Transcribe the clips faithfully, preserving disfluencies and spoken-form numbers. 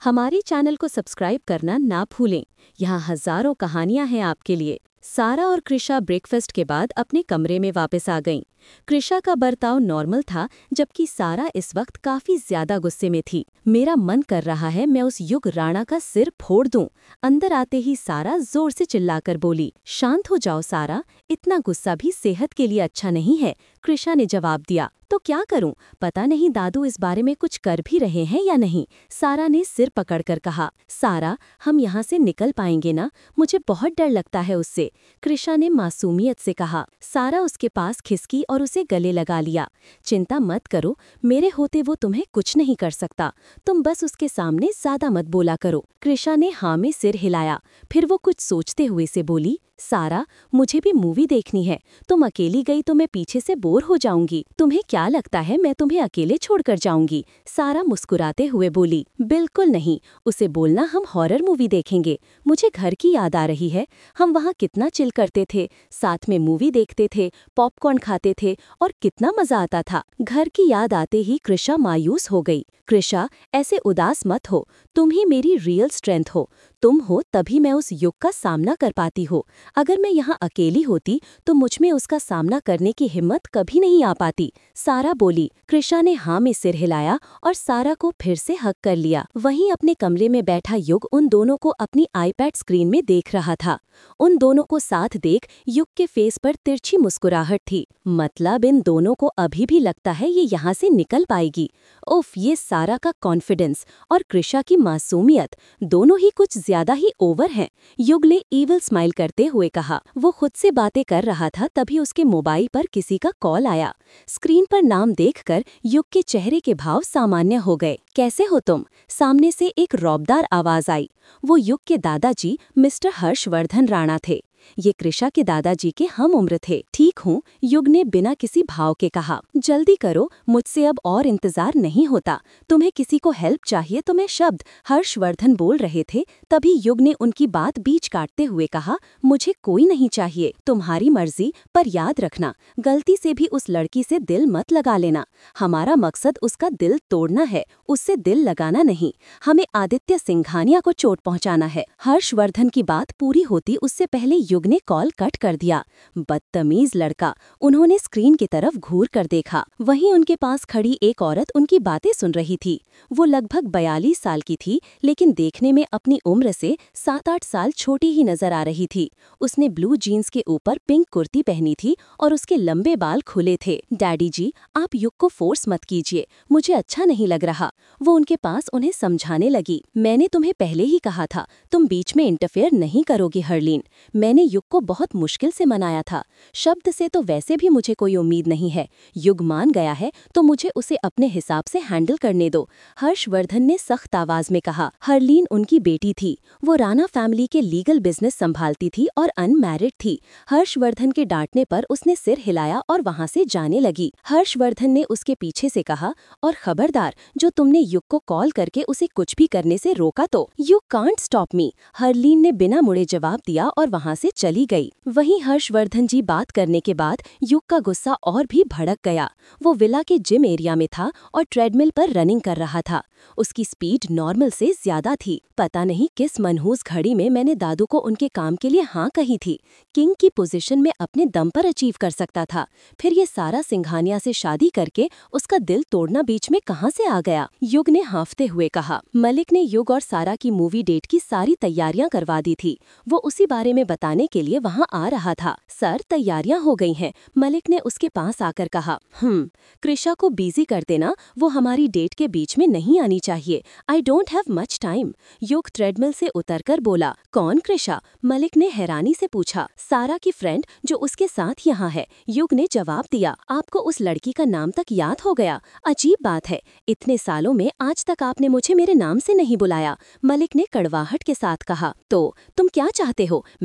हमारे चैनल को सब्सक्राइब करना ना भूलें। यहाँ हजारों कहानियां हैं आपके लिए। सारा और कृषा ब्रेकफास्ट के बाद अपने कमरे में वापस आ गईं। कृषा का बर्ताव नॉर्मल था, जबकि सारा इस वक्त काफी ज्यादा गुस्से में थी। मेरा मन कर रहा है मैं उस युग राणा का सिर फोड़ दूं। अंदर आते ही सारा जोर से चिल्लाकर बोली, शांत हो जाओ सारा, इतना गुस्सा भी सेहत के लिए अच्छा नहीं है। कृषा ने जवाब दिया, तो क्या करूं? पता नहीं दादू इस बारे में कुछ कर भी रहे हैं या नहीं। सारा ने सिर पकड़कर कहा, सारा, हम यहाँ से निकल पाएंगे ना? मुझे बहुत डर लगता है उससे। कृषा ने मासूमियत से कहा। सारा उसके पास खिसकी और उसे गले लगा लिया। चिंता मत करो, मेरे होते वो तुम्हें कुछ नहीं कर सकता। तुम बस उसके सामने ज्यादा मत बोला करो। कृषा ने हाँ में सिर हिलाया। फिर वो कुछ सोचते हुए से बोली, सारा, मुझे भी मूवी देखनी है। तुम अकेली गई तो मैं पीछे से बोर हो जाऊंगी। तुम्हें क्या लगता है मैं तुम्हें अकेले छोड़कर जाऊंगी? सारा मुस्कुराते हुए बोली, बिल्कुल नहीं। उसे बोलना हम हॉरर मूवी देखेंगे। मुझे घर की याद आ रही है। हम वहाँ कितना चिल करते थे, साथ में मूवी देखते थे, पॉपकॉर्न खाते थे और कितना मजा आता था। घर की याद आते ही कृषा मायूस हो गई। कृषा, ऐसे उदास मत हो। तुम ही मेरी रियल स्ट्रेंथ हो। तुम हो तभी मैं उस युग का सामना कर पाती हो। अगर मैं यहाँ अकेली होती तो मुझ में उसका सामना करने की हिम्मत कभी नहीं आ पाती। सारा बोली। कृषा ने हाँ में सिर हिलाया और सारा को फिर से हक कर लिया। वहीं अपने कमरे में बैठा युग उन दोनों को अपनी आईपैड स्क्रीन में देख रहा था। उन दोनों को साथ देख युग के फेस पर तिरछी मुस्कुराहट थी। मतलब इन दोनों को अभी भी लगता है ये यहाँ से निकल पाएगी। उफ, ये सारा का कॉन्फिडेंस और कृषा की मासूमियत दोनों ही कुछ ज्यादा ही ओवर हैं। युग ने ईविल स्माइल करते हुए कहा। वो खुद से बातें कर रहा था, तभी उसके मोबाइल पर किसी का कॉल आया। स्क्रीन पर नाम देखकर युग के चेहरे के भाव सामान्य हो गए। कैसे हो तुम? सामने से एक रौबदार आवाज आई। वो युग के दादाजी मिस्टर हर्षवर्धन राणा थे। ये कृषा के दादाजी के हम उम्र थे। ठीक हूँ, युग ने बिना किसी भाव के कहा। जल्दी करो, मुझसे अब और इंतजार नहीं होता। तुम्हें किसी को हेल्प चाहिए तो मैं शब्द हर्षवर्धन बोल रहे थे, तभी युग ने उनकी बात बीच काटते हुए कहा, मुझे कोई नहीं चाहिए। तुम्हारी मर्जी, पर याद रखना, गलती से भी उस लड़की से दिल मत लगा लेना। हमारा मकसद उसका दिल तोड़ना है, उससे दिल लगाना नहीं। हमें आदित्य सिंघानिया को चोट पहुंचाना है। हर्षवर्धन की बात पूरी होती उससे पहले युग ने कॉल कट कर दिया। बदतमीज लड़का। उन्होंने स्क्रीन की तरफ घूर कर देखा। वहीं उनके पास खड़ी एक औरत उनकी बातें सुन रही थी। वो लगभग बयालीस साल की थी, लेकिन देखने में अपनी उम्र से सात आठ साल छोटी ही नजर आ रही थी। उसने ब्लू जीन्स के ऊपर पिंक कुर्ती पहनी थी और उसके लंबे बाल खुले थे। डैडी जी, आप युग को फोर्स मत कीजिए, मुझे अच्छा नहीं लग रहा। वो उनके पास उन्हें समझाने लगी। मैंने तुम्हें पहले ही कहा था, तुम बीच में इंटरफेयर नहीं करोगी हरलीन। मैंने युग को बहुत मुश्किल से मनाया था। शब्द से तो वैसे भी मुझे कोई उम्मीद नहीं है। युग मान गया है तो मुझे उसे अपने हिसाब से हैंडल करने दो। हर्षवर्धन ने सख्त आवाज में कहा। हरलीन उनकी बेटी थी। वो राणा फैमिली के लीगल बिजनेस संभालती थी और अनमैरिड थी। हर्षवर्धन के डांटने पर उसने सिर हिलाया और वहां से जाने लगी। हर्षवर्धन ने उसके पीछे से कहा, और खबरदार, जो तुमने युग को कॉल करके उसे कुछ भी करने से रोका तो you can't stop me. Harleen ने बिना मुड़े जवाब दिया और वहां से चली गई। वहीं हर्षवर्धन जी बात करने के बाद युग का गुस्सा और भी भड़क गया। वो विला के जिम एरिया में था और ट्रेडमिल पर रनिंग कर रहा था। उसकी स्पीड नॉर्मल से ज्यादा थी। पता नहीं किस मनहूस घड़ी में मैंने दादू को उनके काम के लिए हाँ कही थी। किंग की पोजीशन में अपने दम पर अचीव कर सकता था। फिर ये सारा सिंघानिया से शादी करके उसका दिल तोड़ना बीच में कहाँ से आ गया? युग ने हाँफते हुए कहा। मलिक ने युग और सारा की मूवी डेट की सारी तैयारियां करवा दी थी। वो उसी बारे में बताने के लिए वहाँ आ रहा था। सर, तैयारियां हो गई हैं, मलिक ने उसके पास आकर कहा। हम्म कृषा को बिजी कर देना, वो हमारी डेट के बीच में नहीं आनी चाहिए। I don't have much time. Yug treadmill से उतरकर बोला। कौन कृषा? मलिक ने हैरानी से पूछा। सारा की फ्रेंड जो उसके साथ यहाँ है। युग ने जवाब दिया। आपको उस लड़की का नाम तक याद हो गया? अजीब बात है, इतने सालों में आज तक आपने मुझे मेरे नाम से नहीं बुलाया। मलिक ने कड़वाहट के साथ कहा। तो तुम क्या चाहते हो? मैं तुम्हें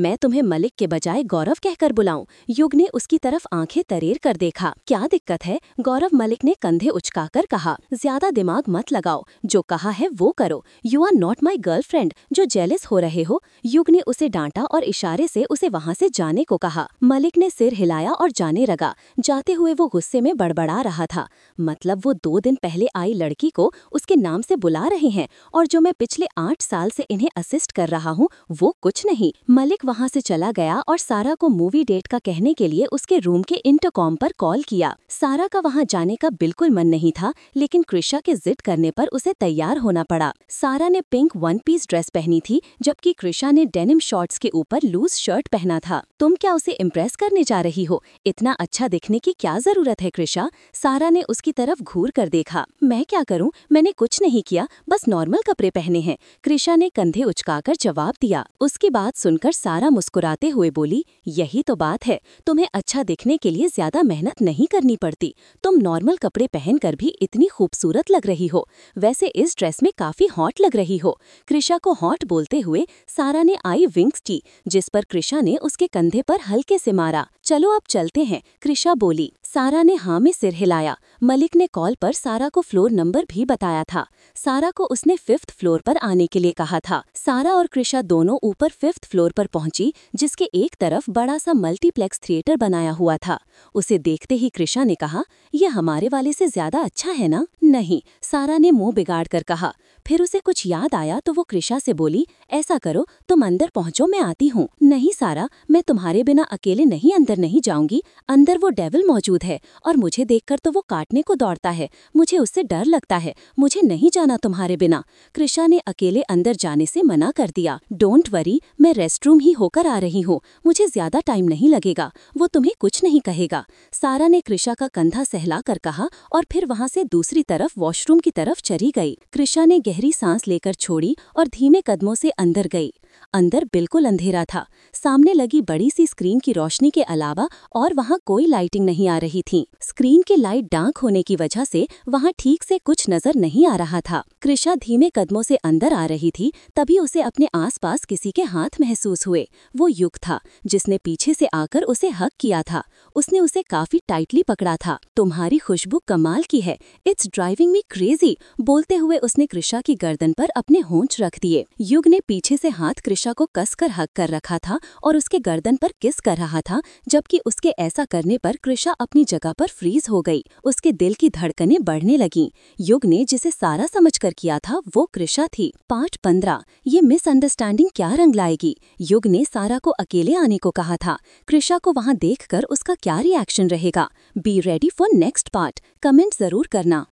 मलिक के बजाय गौरव कहकर बुलाऊं? युग ने उसकी तरफ आंखें तरेर कर देखा। क्या दिक्कत है? गौरव मलिक ने कंधे उचकाकर कहा। ज्यादा दिमाग मत लगाओ, जो कहा है वो करो। You are not my girlfriend जो जेलस हो रहे हो। युग ने उसे डांटा और इशारे से उसे वहां से जाने को कहा। मलिक ने सिर हिलाया और जाने लगा। जाते हुए वो गुस्से में बड़बड़ा रहा था। मतलब वो दो दिन पहले आई लड़की को उसके नाम से बुला रहे हैं, और जो मैं पिछले आठ साल से इन्हें असिस्ट कर रहा हूँ वो कुछ नहीं। मलिक वहां से चला गया और सारा को मूवी डेट का कहने के लिए उसके रूम के इंटरकॉम पर कॉल किया। सारा का वहां जाने का बिल्कुल मन नहीं था, लेकिन कृषा के जिद करने पर उसे तैयार होना पड़ा। सारा ने पिंक वन पीस ड्रेस पहनी थी, जबकि कृषा ने डेनिम शॉर्ट्स के ऊपर लूज शर्ट पहना था। तुम क्या उसे इम्प्रेस करने जा रही हो? इतना अच्छा दिखने की क्या जरूरत है कृषा? सारा ने उसकी तरफ घूर कर देखा। मैं क्या करूं? मैंने कुछ नहीं किया, बस नॉर्मल कपड़े पहने हैं, कृषा ने कंधे उचकाकर जवाब दिया। उसकी बात सुनकर सारा मुस्कुराते हुए बोली, यही तो बात है, तुम्हें अच्छा दिखने के लिए ज्यादा मेहनत नहीं करनी पड़ती। तुम नॉर्मल कपड़े पहनकर भी इतनी खूबसूरत लग रही हो। वैसे इस ड्रेस में काफी हॉट लग रही हो। कृषा को हॉट बोलते हुए सारा ने आई विंक्स की, जिस पर कृषा ने उसके कंधे पर हल्के से मारा। चलो अब चलते हैं, कृषा बोली। सारा ने हाँ में सिर हिलाया। मलिक ने कॉल पर सारा को फ्लोर नंबर भी बताया था। सारा को उसने फिफ्थ फ्लोर पर आने के लिए कहा था। सारा और कृषा दोनों ऊपर फिफ्थ फ्लोर पर पहुंची, जिसके एक तरफ बड़ा सा मल्टीप्लेक्स थिएटर बनाया हुआ था। उसे देखते ही कृषा ने कहा, यह हमारे वाले से ज्यादा अच्छा है ना? नहीं, सारा ने मुंह बिगाड़ कर कहा। फिर उसे कुछ याद आया तो वो कृषा से बोली, ऐसा करो तुम अंदर पहुंचो, मैं आती हूँ। नहीं सारा, मैं तुम्हारे बिना अकेले नहीं अंदर नहीं जाऊंगी। अंदर वो डेविल मौजूद है और मुझे देखकर तो वो काटने को दौड़ता है। मुझे उससे डर लगता है। मुझे नहीं जाना तुम्हारे बिना। कृषा ने अकेले अंदर जाने से मना कर दिया। डोंट वरी, मैं रेस्टरूम ही होकर आ रही हूँ। मुझे ज्यादा टाइम नहीं लगेगा। वो तुम्हें कुछ नहीं कहेगा। सारा ने कृषा का कंधा सहला कर कहा और फिर वहाँ से दूसरी तरफ वॉशरूम की तरफ चली गई। कृषा ने गहरी सांस लेकर छोड़ी और धीमे कदमों से अंदर गई। अंदर बिल्कुल अंधेरा था। सामने लगी बड़ी सी स्क्रीन की रोशनी के अलावा और वहाँ कोई लाइटिंग नहीं आ रही थी। स्क्रीन की लाइट डार्क होने की वजह से वहाँ ठीक से कुछ नजर नहीं आ रहा था। कृषा धीमे कदमों से अंदर आ रही थी, तभी उसे अपने आसपास किसी के हाथ महसूस हुए। वो युग था, जिसने पीछे से आकर उसे हक किया था। उसने उसे काफी टाइटली पकड़ा था। तुम्हारी खुशबू कमाल की है, इट्स ड्राइविंग मी क्रेजी। बोलते हुए उसने कृषा की गर्दन पर अपने होंठ रख दिए। युग ने पीछे से हाथ कृषा को कसकर हक कर रखा था और उसके गर्दन पर किस कर रहा था, जबकि उसके ऐसा करने पर कृषा अपनी जगह पर फ्रीज हो गई। उसके दिल की धड़कनें बढ़ने लगीं। युग ने जिसे सारा समझकर किया था वो कृषा थी। पार्ट पंद्रह। ये मिसअंडरस्टैंडिंग क्या रंग लाएगी? युग ने सारा को अकेले आने को कहा था। कृषा को वहां देखकर उसका क्या रिएक्शन रहेगा? Be ready for next part. Comment जरूर करना।